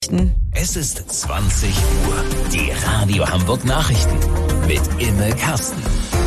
Es ist 20 Uhr. Die Radio Hamburg Nachrichten mit Imme Karsten.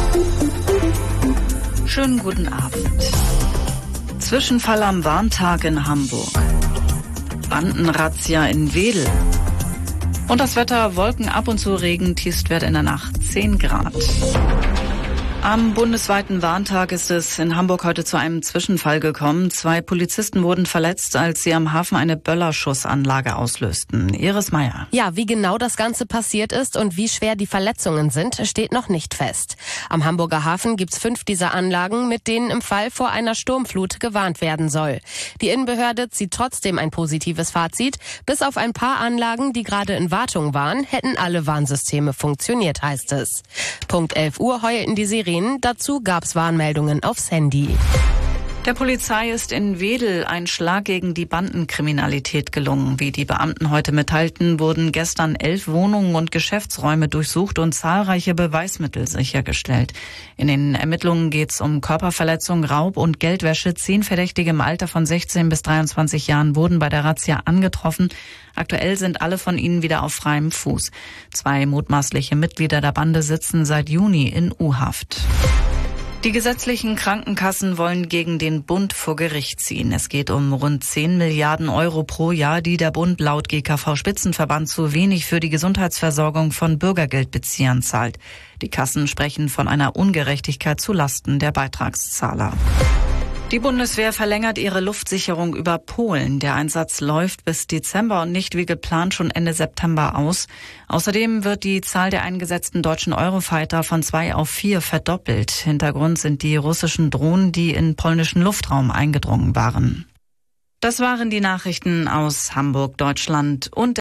Schönen guten Abend. Zwischenfall am Warntag in Hamburg. Bandenrazzia in Wedel. Und das Wetter: Wolken, ab und zu Regen, Tiefstwert in der Nacht 10 Grad. Am bundesweiten Warntag ist es in Hamburg heute zu einem Zwischenfall gekommen. 2 Polizisten wurden verletzt, als sie am Hafen eine Böllerschussanlage auslösten. Iris Meyer. Ja, wie genau das Ganze passiert ist und wie schwer die Verletzungen sind, steht noch nicht fest. Am Hamburger Hafen gibt's 5 dieser Anlagen, mit denen im Fall vor einer Sturmflut gewarnt werden soll. Die Innenbehörde zieht trotzdem ein positives Fazit. Bis auf ein paar Anlagen, die gerade in Wartung waren, hätten alle Warnsysteme funktioniert, heißt es. Punkt 11 Uhr heulten die Sirenen. Dazu gab's Warnmeldungen aufs Handy. Der Polizei ist in Wedel ein Schlag gegen die Bandenkriminalität gelungen. Wie die Beamten heute mitteilten, wurden gestern 11 Wohnungen und Geschäftsräume durchsucht und zahlreiche Beweismittel sichergestellt. In den Ermittlungen geht es um Körperverletzung, Raub und Geldwäsche. 10 Verdächtige im Alter von 16 bis 23 Jahren wurden bei der Razzia angetroffen. Aktuell sind alle von ihnen wieder auf freiem Fuß. 2 mutmaßliche Mitglieder der Bande sitzen seit Juni in U-Haft. Die gesetzlichen Krankenkassen wollen gegen den Bund vor Gericht ziehen. Es geht um rund 10 Milliarden Euro pro Jahr, die der Bund laut GKV-Spitzenverband zu wenig für die Gesundheitsversorgung von Bürgergeldbeziehern zahlt. Die Kassen sprechen von einer Ungerechtigkeit zu Lasten der Beitragszahler. Die Bundeswehr verlängert ihre Luftsicherung über Polen. Der Einsatz läuft bis Dezember und nicht wie geplant schon Ende September aus. Außerdem wird die Zahl der eingesetzten deutschen Eurofighter von 2 auf 4 verdoppelt. Hintergrund sind die russischen Drohnen, die in polnischen Luftraum eingedrungen waren. Das waren die Nachrichten aus Hamburg, Deutschland und